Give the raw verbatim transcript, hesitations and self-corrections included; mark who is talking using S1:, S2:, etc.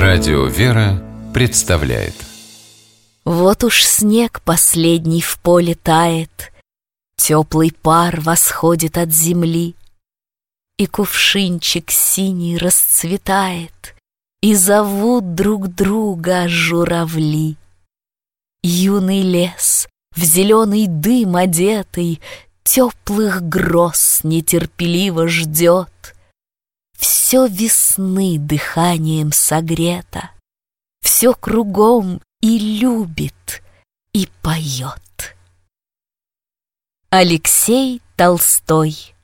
S1: Радио «Вера» представляет.
S2: Вот уж снег последний в поле тает, теплый пар восходит от земли, и кувшинчик синий расцветает, и зовут друг друга журавли. Юный лес, в зеленый дым одетый, теплых гроз нетерпеливо ждет. Все весны дыханием согрето, все кругом и любит, и поет. Алексей Толстой.